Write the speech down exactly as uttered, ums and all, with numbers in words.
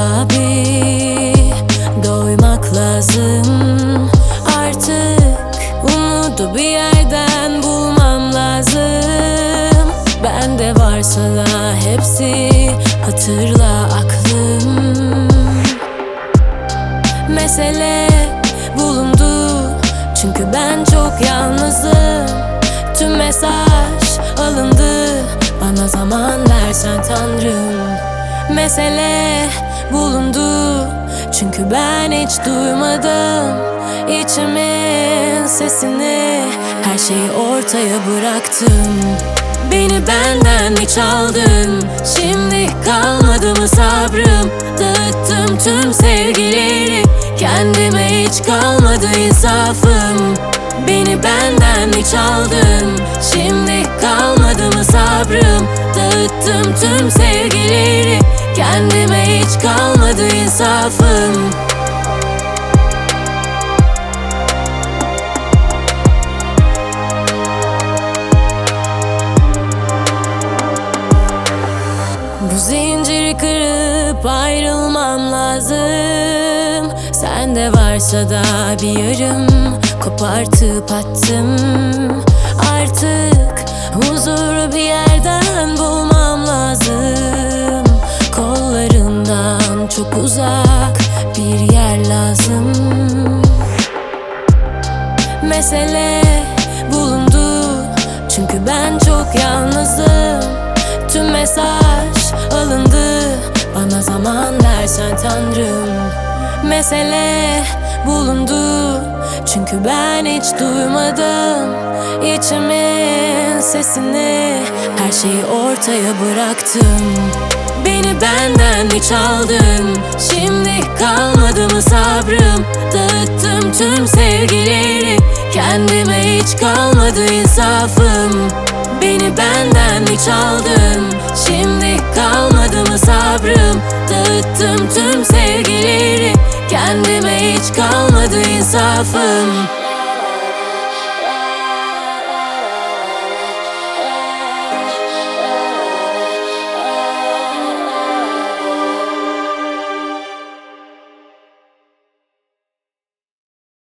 daha bir doymak lazım. Artık umudu bir yerden bulmam lazım. Bende varsa da hepsi hatırla aklım. Mesele bulundu çünkü ben çok yalnızım. Tüm mesaj alındı, bana zaman versen Tanrım. Mesele bulundu çünkü ben hiç duymadım içimin sesini. Her şeyi ortaya bıraktım. Beni benden hiç aldın, şimdi kalmadı mı sabrım? Dağıttım tüm sevgileri, kendime hiç kalmadı insafım. Beni benden hiç aldın, şimdi kalmadı mı sabrım? Dağıttım tüm sevgileri, kendime hiç kalmadı insafım. Bu zinciri kırıp ayrılmam lazım. Sende varsa da bir yarım kopartıp attım. Artık huzuru bir yerden bulmam lazım. Kollarından çok uzak bir yer lazım. Mesele bulundu çünkü ben çok yalnızım. Tüm mesaj alındı, bana zaman versen Tanrım. Mesele bulundu çünkü ben hiç duymadım içimin sesini. Her şeyi ortaya bıraktım. Beni benden hiç aldın, şimdi kalmadı mı sabrım? Dağıttım tüm sevgileri, kendime hiç kalmadı insafım. Beni benden hiç aldın, şimdi kalmadı mı sabrım? Dağıttım tüm sevgileri, kendime hiç kalmadı insafım.